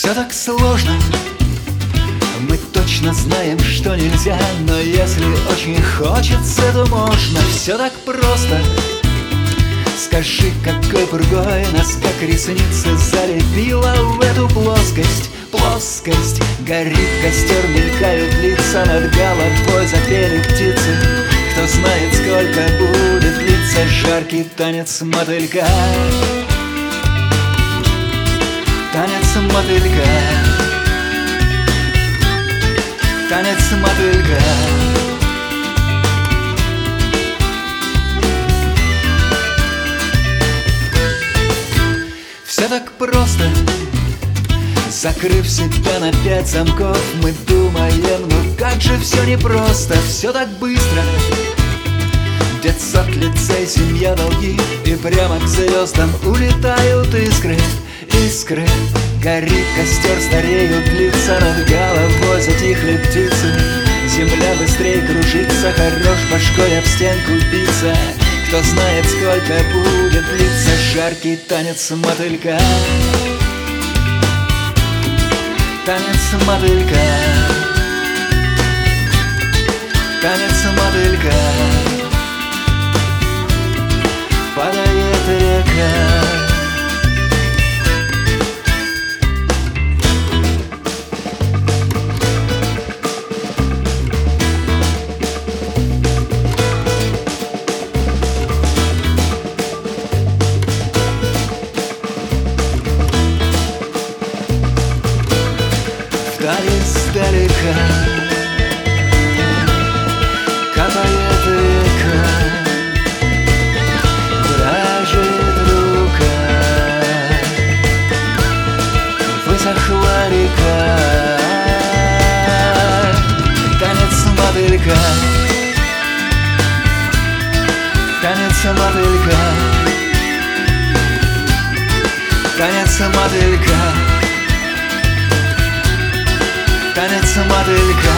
Все так сложно, мы точно знаем, что нельзя, но если очень хочется, то можно. Все так просто. Скажи, какой пургой нас, как ресницы, залепила в эту плоскость. Плоскость, горит костер, мелькают лица, над головой запели птицы. Кто знает, сколько будет длиться жаркий танец мотылька. Танец мотылька. Танец мотылька. Все так просто. Закрыв себя на 5 замков, мы думаем, ну как же все непросто, все так быстро. Детсад, лицей, семья, долги, и прямо к звездам улетают искры. Искры, горит костер, стареют лица, над головой затихли птицы. Земля быстрее кружится, хорош башкой об стенку биться. Кто знает, сколько будет длиться жаркий танец мотылька. Танец мотылька. Танец мотылька. Падает река. Издалека капает река, дрожит рука, высохла река. Танец мотылька. Танец мотылька. Танец мотылька. Танец мотылька.